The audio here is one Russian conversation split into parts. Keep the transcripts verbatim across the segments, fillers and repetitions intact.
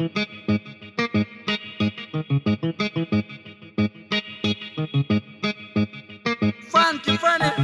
Фанки, фаны.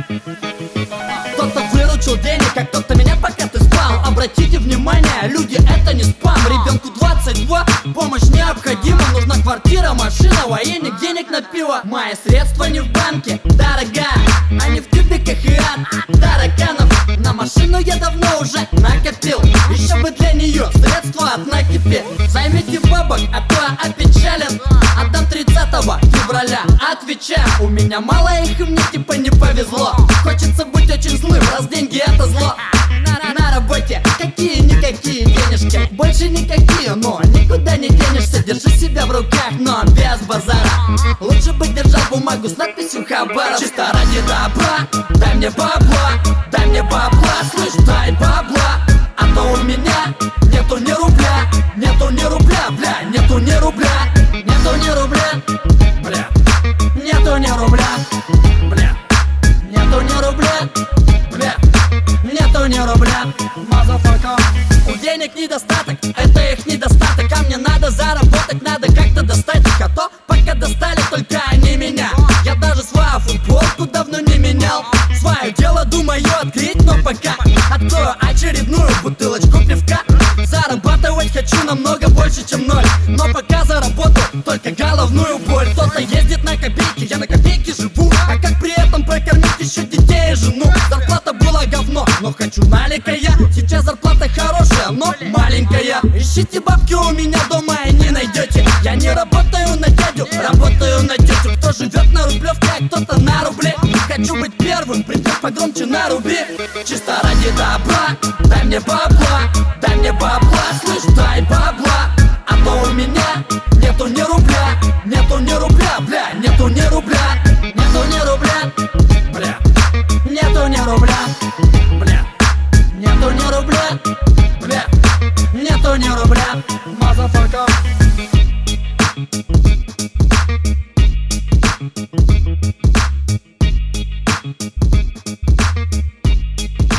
Кто-то выручил денег, а кто-то меня, пока ты спал. Обратите внимание, люди, это не спам. Ребенку двадцать два, помощь необходима. Нужна квартира, машина, военник, денег на пиво. Мои средства не в банке, дорогая, а не в тюбиках и от тараканов. На машину я давно уже накопил, еще бы для нее средства от накипи. Займите бабок, а то я опечален. Отдам тридцатого февраля, отвечаю. У меня мало их, и мне типа не повезло. Хочется быть очень злым, раз деньги это зло. На, на работе какие-никакие денежки, больше никакие, но никуда не денешься. Держи себя в руках, но без базара. Лучше бы держал бумагу с надписью Хабаров. Чисто ради добра, дай мне бабла, дай мне бабла, слышь, дай бабла. А то у меня нету ни рубля, нету ни рубля, бля, нету ни рубля, нету ни рубля, бля, нету ни рубля, бля, нету ни рубля, бля, нету ни рубля, мазафака. У денег недостаток, это их недостаток, а мне надо заработать, надо как-то достать их. А то пока достали только они меня. Я даже свою футболку давно не менял. Свое дело думаю открыть, но пока открою очередную бутылочку пивка. Зарабатывать хочу намного больше, чем ноль, но пока заработаю только головную боль. Кто-то ездит на копейки, я на копейки живу. А как при этом прокормить еще детей и жену? Зарплата была говно, но хочу налика я. Сейчас зарплата хорошая, но маленькая. Ищите бабки у меня дома и не найдете. Я не работаю на дядю, работаю на тетю. Кто живет на рублевке, а кто-то на рубле. Хочу быть первым, придет погромче на руби. Чисто ради добра, дай мне бабла, дай мне бабла, слышь, дай бабла. А то у меня нету ни рубля, нету ни рубля, бля, нету ни рубля, нету ни рубля, бля, нету ни рубля, бля, нету ни рубля, бля, нету ни рубля, мазафака.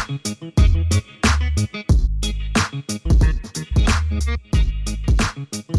Thank you.